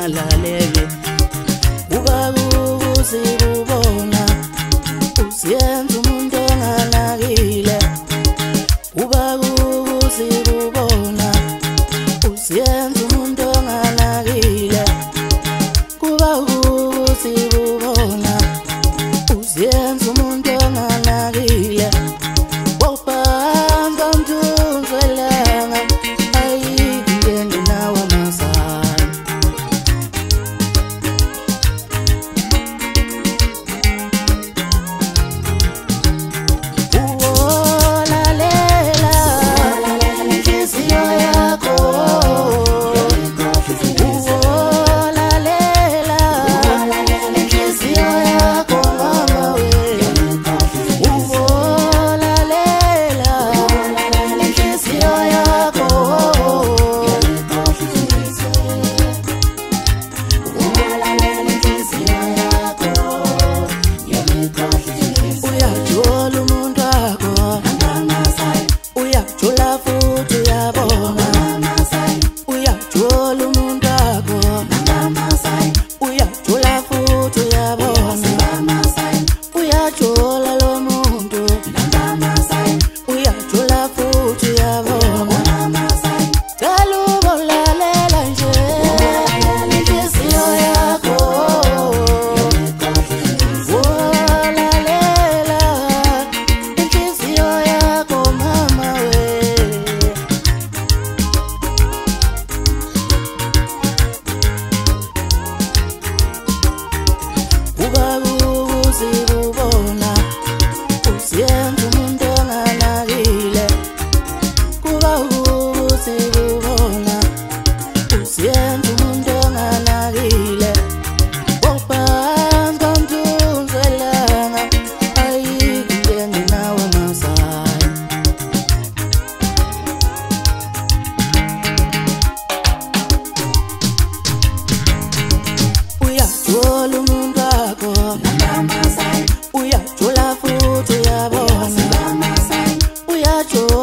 ungalalele kuba ukuzibona usiyenza umuntu onganakile kuba ukuzibona usiyenza umuntu onganakile kuba ukuzibona usiyenza umuntu onganakile wopanga mthunzelanga ayikingeni nawe masana uwolalela inhliziyo yakho uwolalela inhliziyo yakho mama we uwolalela inhliziyo yakho uyajola umuntu wakho uyajola futhi uyabona uyajola umuntu wakho uyajola futhi uyabona uyajola lo muntu uyajola futhi uyabona cala ubolalela nje inhliziyo yakho wolalela inhliziyo yakho mama we kuba ukuzibona usiyenza umuntu onganakile kuba ukuzibona usiyenza umuntu onganakile wopanga mthunzelanga ayikingeni nawe masana uyajola umuntu wakho uyajola futhi uyabona uyajola